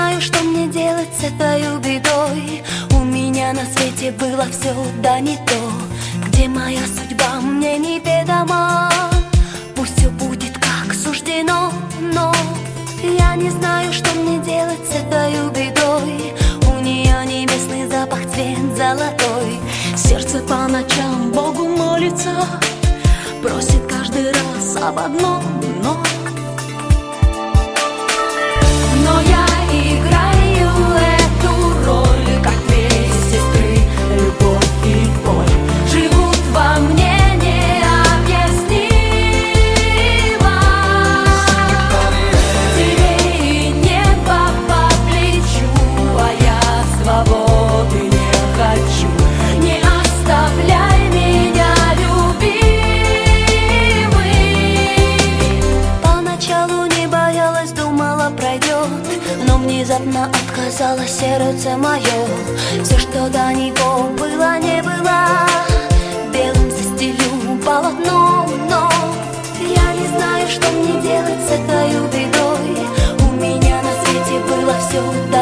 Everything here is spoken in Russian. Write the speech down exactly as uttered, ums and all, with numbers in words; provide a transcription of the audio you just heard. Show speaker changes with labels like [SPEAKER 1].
[SPEAKER 1] знаю, что мне делать с этой бедой. У меня на свете было все, да не то. Где моя судьба, мне неведома. Пусть все будет как суждено, но я не знаю, что мне делать с этой бедой. У нее небесный запах, цвет золотой.
[SPEAKER 2] Сердце по ночам Богу молится, просит каждый раз об одном, но
[SPEAKER 1] Но я играю эту роль, как две сестры, любовь и боль, живут во мне необъяснимо. Тебе и небо по плечу, а я свободы не хочу. Не оставляй меня, любимый. Поначалу не боялась, думала, пройдет, но внезапно отказало сердце мое. Все, что до него было, не было, белым застелю полотном. Но я не знаю, что мне делать с этой бедой. У меня на свете было все, да